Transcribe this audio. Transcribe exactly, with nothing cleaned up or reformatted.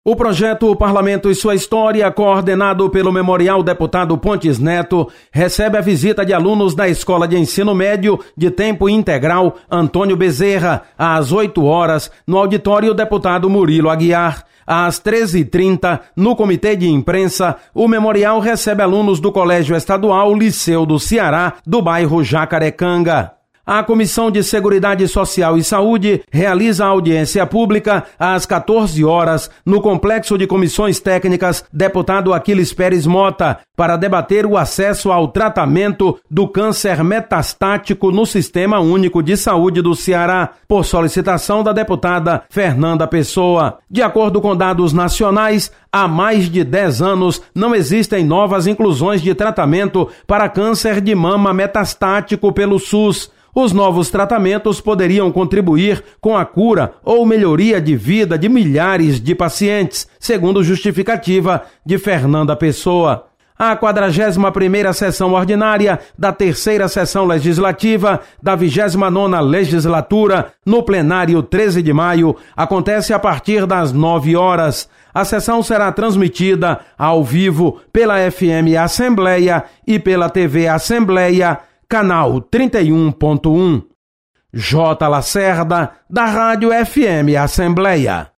O projeto Parlamento e Sua História, coordenado pelo Memorial Deputado Pontes Neto, recebe a visita de alunos da Escola de Ensino Médio de Tempo Integral Antônio Bezerra, às oito horas, no auditório Deputado Murilo Aguiar. Às treze e trinta, no Comitê de Imprensa, o memorial recebe alunos do Colégio Estadual Liceu do Ceará, do bairro Jacarecanga. A Comissão de Seguridade Social e Saúde realiza a audiência pública às quatorze horas no Complexo de Comissões Técnicas Deputado Aquiles Pérez Mota para debater o acesso ao tratamento do câncer metastático no Sistema Único de Saúde do Ceará, por solicitação da deputada Fernanda Pessoa. De acordo com dados nacionais, há mais de dez anos não existem novas inclusões de tratamento para câncer de mama metastático pelo SUS. Os novos tratamentos poderiam contribuir com a cura ou melhoria de vida de milhares de pacientes, segundo justificativa de Fernanda Pessoa. A quadragésima primeira sessão ordinária da terceira sessão legislativa da vigésima nona legislatura, no plenário treze de maio, acontece a partir das nove horas. A sessão será transmitida ao vivo pela F M Assembleia e pela T V Assembleia, canal trinta e um ponto um. J. Lacerda, da Rádio F M Assembleia.